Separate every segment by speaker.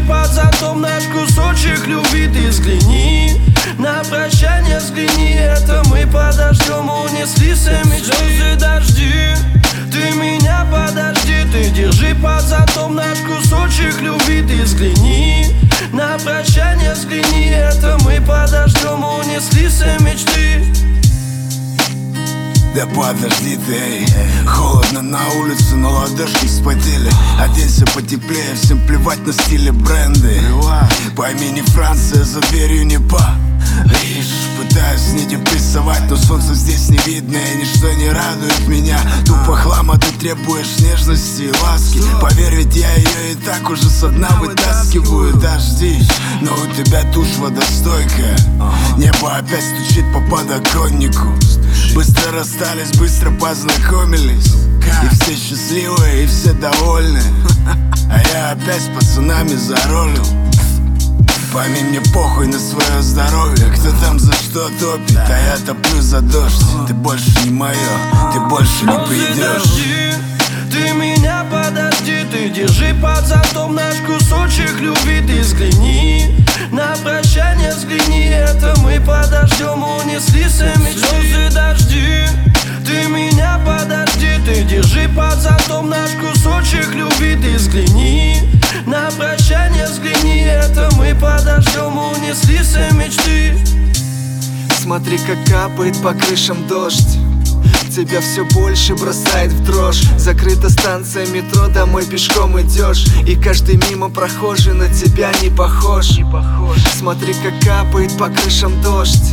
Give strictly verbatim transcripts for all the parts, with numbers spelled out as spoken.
Speaker 1: под зонтом наш кусочек любви. Ты взгляни, на прощание взгляни. Это мы подождем, унесли сами слезы дожди. Ты меня подожди, ты держи под зонтом наш кусочек любви. Ты взгляни, на прощание взгляни. Это мы подождем, унесли все мечты.
Speaker 2: Да подожди ты, эй. Холодно на улице, но ладошки вспотели. Оденься потеплее, всем плевать на стиле бренды. Пойми, не Франция, за дверью не па. Видишь, пытаюсь не депрессовать, но солнца здесь не видно, и ничто не радует меня. Тупо хлама, ты требуешь нежности и ласки. Поверь, ведь я ее и так уже со дна вытаскиваю. Дожди, но у тебя тушь водостойкая. Небо опять стучит по подоконнику. Быстро расстались, быстро познакомились. И все счастливые, и все довольны. А я опять с пацанами заролил. Пойми, мне похуй на свое здоровье. Кто там за что топит, а я топлю за дождь. Ты больше не мое, ты больше не придешь.
Speaker 1: Ты меня подожди, ты держи под зонтом наш кусочек любви. Ты взгляни, на прощание взгляни. Это мы подождем, унесли сами слезы дожди. Ты меня подожди, ты держи под зонтом наш кусочек любви. Ты взгляни, на прощание взгляни. Это мы подождем, унесли все мечты.
Speaker 3: Смотри, как капает по крышам дождь. Тебя все больше бросает в дрожь. Закрыта станция метро, домой пешком идешь. И каждый мимо прохожий на тебя не похож. Смотри, как капает по крышам дождь.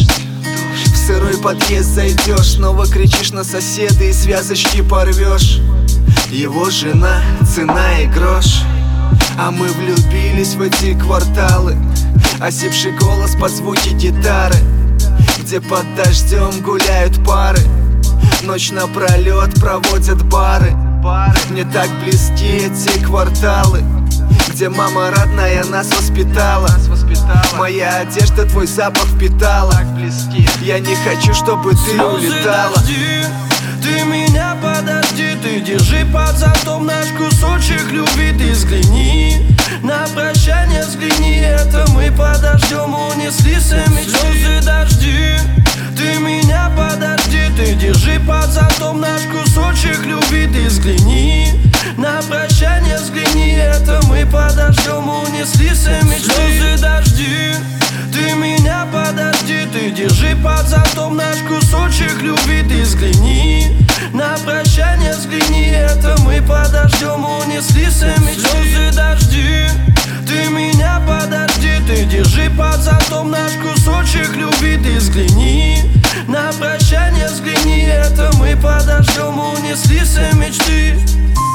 Speaker 3: В сырой подъезд зайдешь, снова кричишь на соседа и связочки порвешь. Его жена, цена и грош. А мы влюбились в эти кварталы. Осипший голос под звуки гитары, где под дождем гуляют пары. Ночь напролет проводят бары. Мне так близки эти кварталы, где мама родная нас воспитала. Моя одежда твой запах впитала. Я не хочу, чтобы ты улетала.
Speaker 1: Ты меня подожди, ты держи под зонтом наш кусочек любви. Ты взгляни, на прощание взгляни. Это мы подождем, унесли сами слезы дожди. Ты меня подожди, ты держи под зонтом наш кусочек любви. Ты взгляни, на прощание взгляни. Это мы подождем, унесли сами слезы дожди. Ты меня подожди, ты держи под зонтом наш кусочек любви. Ты взгляни, на прощание взгляни. Это мы подождем, унесли сами слезы дожди. Ты меня подожди, ты держи под зонтом наш кусочек любви. Ты взгляни, на прощание взгляни. Это мы подождем, унесли все мечты.